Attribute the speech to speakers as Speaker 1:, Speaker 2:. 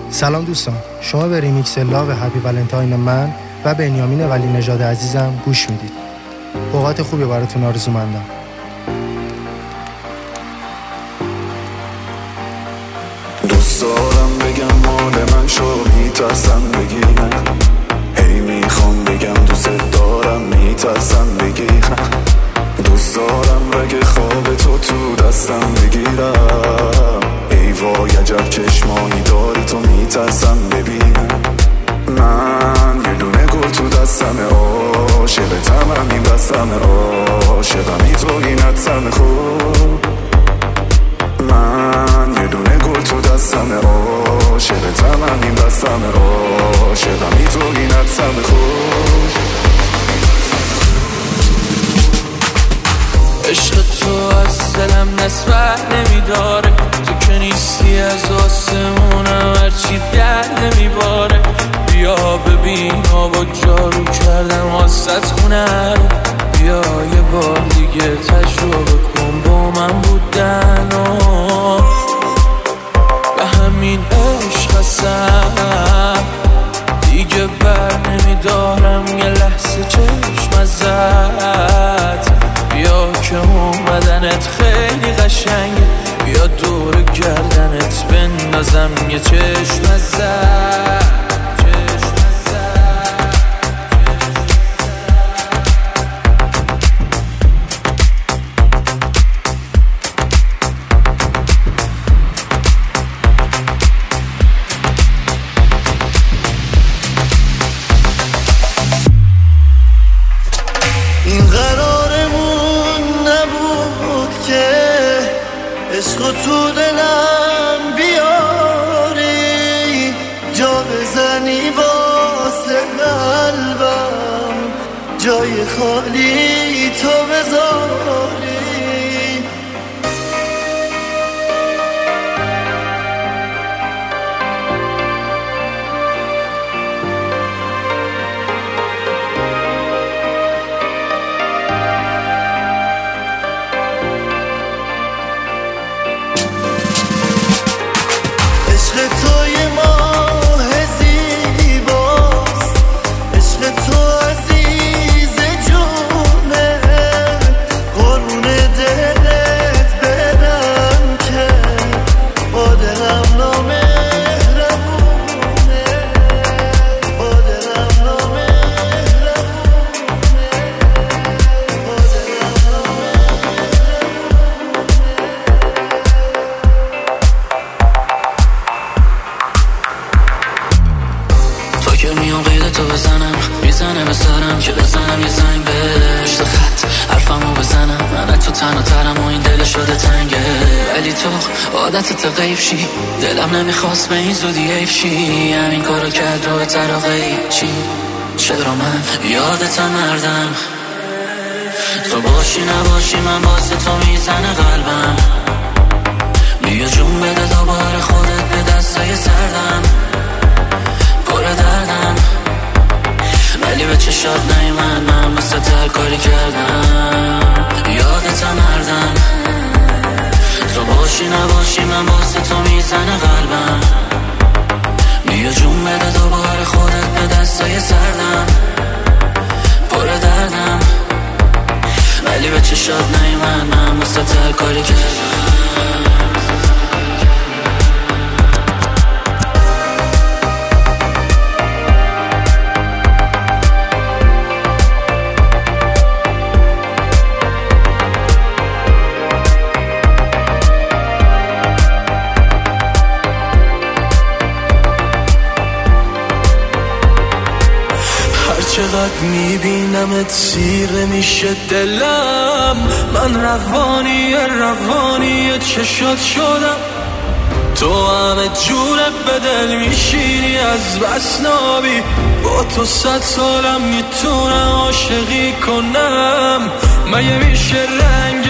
Speaker 1: سلام دوستان، شما به ریمیکس لاو هپی ولنتاین من و بنیامین ولی نژاد عزیزم گوش میدید. اوقات خوبی براتون آرزومندم.
Speaker 2: دوست دارم بگم مال من شو، میترسم بگی نه. هی میخوام بگم دوست دارم، میترسم بگی نه. دوست دارم رگ خواب تو دستم بگیرم. ای وای عجب چشمانی داری تو، میترسم ببینم. من یه دونه گل تو دستمه، عاشقتم همین بستمه، عاشقمی تو اینتم خوب. من یه دونه گل تو دستمه، عاشقتم همین بستمه، عاشقمی تو اینتم خوب.
Speaker 3: عشق تو از دلم نسبت نمیداره، تو که نیستی از آسمونم هرچی در نمیباره. بیا ببین آبا جارو کردم واسط خونه رو، بیا یه بار دیگه تجربه کن با من بودن و همین عشق هستم دیگه بر نمیدارم یه لحظه چشم ازت. بیا که اومدنت خیلی قشنگه، بیا دور گردنت بندازم یه چشم ازت.
Speaker 4: عشق تو دلم بیاری، جا بزنی واسه قلبم، جای خالی تو بذاری. عشق توی ماه زیباست، عشق تو عزیز جونه، قربون دلت بدم که با دلم نامهربونه، با دلم نامهربونه، با دلم
Speaker 3: که میام قید تو بزنم، میزنه به سرم که بزنم یه زنگ بهش خط حرفمو بزنم. من تو تنها ترم و این دل شده تنگه، ولی تو عادتت غیب شی، دلم نمیخواست به این زودی حیف شی. همین کارو کرد رو به طرق چی؟ چرا من یادتم مردم، تو باشی نباشی من واسه تو میزنه قلبم. بیا جون بده دوباره خودت به دستای سردم، پر دردم ولی به چشات نیمن، من مثل هر کاری کردم. یادتم مردم، تو باشی نباشی من واسه تو میزنه قلبم. بیا جون بده دوباره خودت به دستای سردم، پر دردم ولی به چشات نیمن، من مثل هر کاری کردم. چقدر میبینمت سیره میشه دلم، من روانی چشات شدم. تو همه جوره به دل میشینی از بس نابی، با تو 100 سالم میتونم عاشقی کنم. مگه میشه رنگ